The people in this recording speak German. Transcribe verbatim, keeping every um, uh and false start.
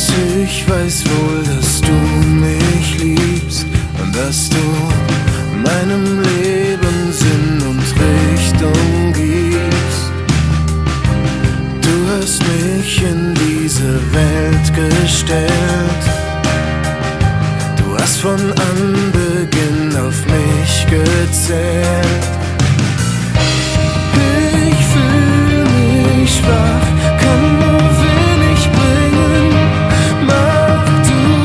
Ich weiß wohl, dass du mich liebst und dass du meinem Leben Sinn und Richtung gibst. Du hast mich in diese Welt gestellt. Du hast von Anbeginn auf mich gezählt.